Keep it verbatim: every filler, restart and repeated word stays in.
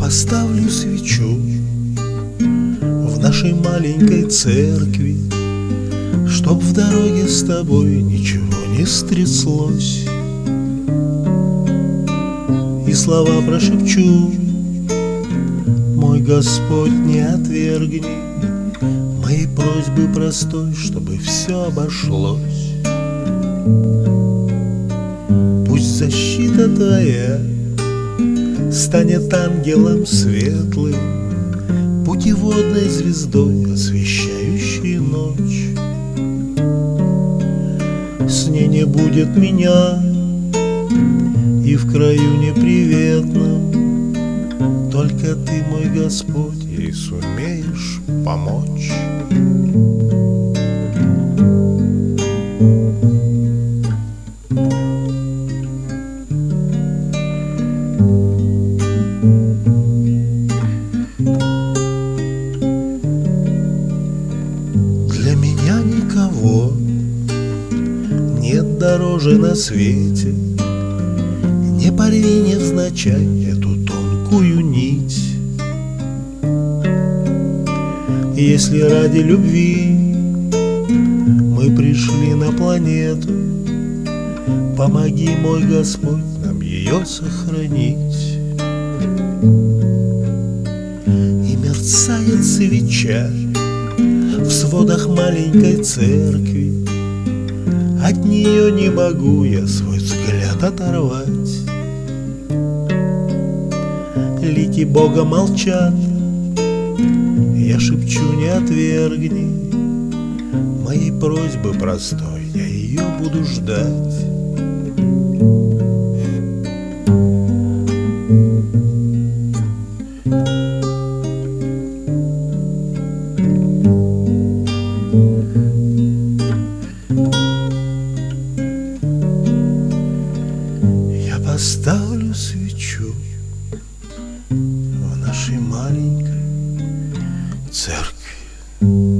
поставлю свечу в нашей маленькой церкви, чтоб в дороге с тобой ничего не стряслось. И слова прошепчу: мой Господь, не отвергни моей просьбы простой, чтобы все обошлось. Пусть защита твоя станет ангелом светлым, путеводной звездой, освещающей ночь. С ней не будет меня и в краю неприветном, только ты, мой Господь, ей сумеешь помочь. Для меня никого нет дороже на свете. Не порви невзначай эту тонкую нить. Если ради любви мы пришли на планету, помоги, мой Господь, нам ее сохранить. И мерцает свеча в сводах маленькой церкви, от нее не могу я свой взгляд оторвать. Лики Бога молчат, я шепчу: не отвергни моей просьбы простой, я ее буду ждать. Я поставлю свечу в нашей маленькой церкви.